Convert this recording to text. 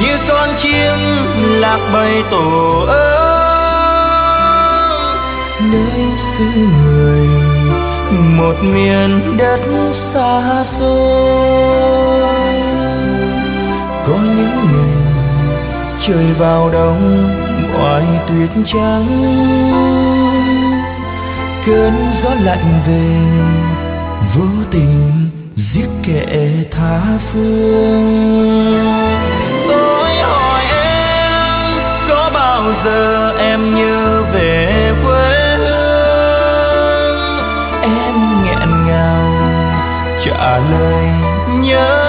như con chim lạc bầy tổ ơi. Nơi xứ người một miền đất xa xôi, có những ngày trời vào đông oai tuyết trắng, cơn gió lạnh về vô tình giết kẻ tha phương. Tôi hỏi em có bao giờ em nhớ về quê hương, em nghẹn ngào trả lời nhớ